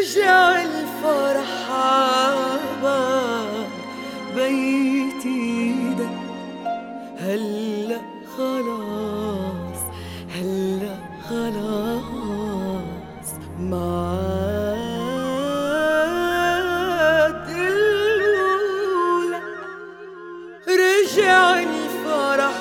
رجع الفرح عباب بيتي ده. هلأ خلاص هلأ خلاص ما عاد الأولى. رجع الفرح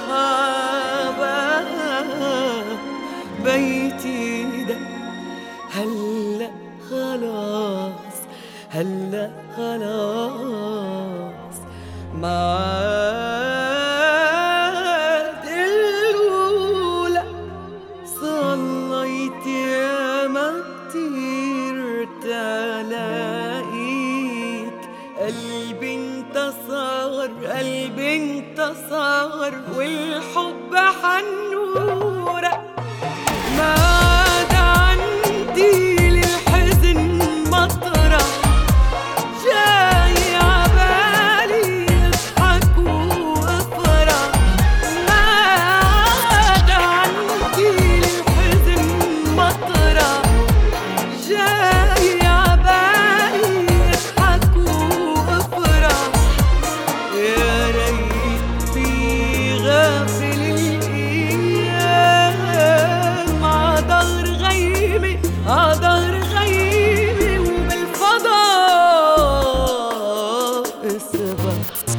عباب بيتي ده. هلأ خلاص هلأ خلاص ما عاد الأولى. صليت ياما كتير تلاقيك، قلبي انتصر قلبي انتصر والحب حنورك. ما عاد عندي للحزن مطرح، جاي عبالي اضحك وافرح. ما عاد عندي للحزن مطرح، جاي عبالي اضحك وافرح. يا ريت في غافل الايام عضهر غيمي عضهر غيمي وبالفضاء اسبح.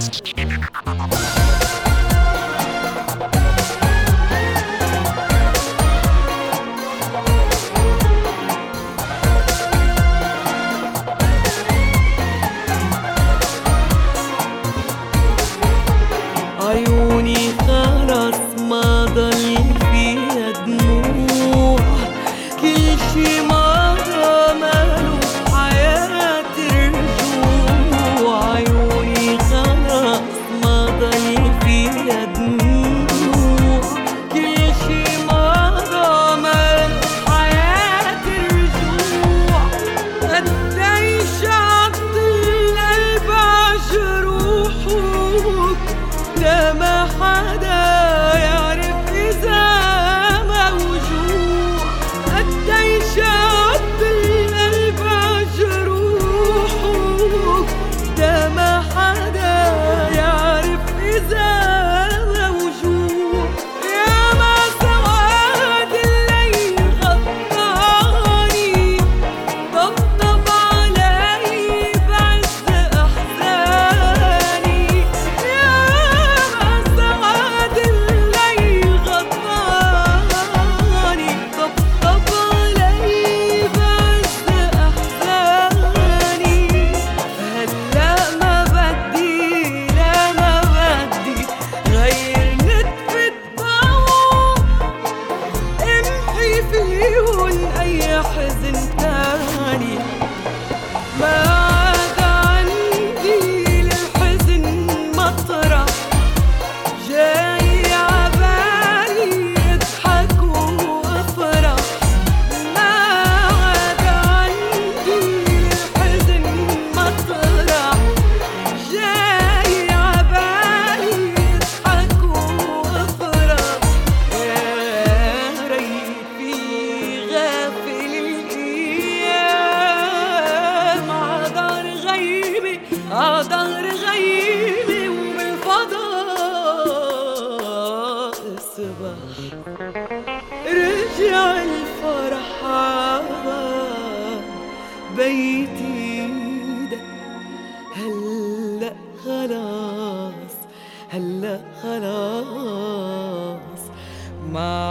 عيوني خلاص ما ضل فيها دموع، كل شي مرة ماله بحياتي رجوع. عيوني خلاص ما ضل فيها دموع، كل شي مرة ماله بحياتي رجوع. قديش عض القلب عجروحك، لا ما حدا يعرف إذا موجوع. قديش عض القلب عجروحك، لا ما حدا يعرف إذا موجوع. يا ما سواد الليل غطاني، طبطب علي بعز أحزاني. يا ما سواد الليل غطاني، طبطب علي بعز أحزاني. هلأ ما بدي لا ما بدي غير نتفة ضوء، امحي فيهن أي حزن تاني. ما عاد عندي للحزن مطرح، جاي عبالي اضحك وافرح. ما عاد عندي للحزن مطرح، جاي عبالي اضحك وافرح. يا ريت في غافل الايام عضهر غيمي عضهر غيمي وبالفضاء اسبح. رجع الفرح عباب بيتي ده. هلأ خلاص هلأ خلاص ما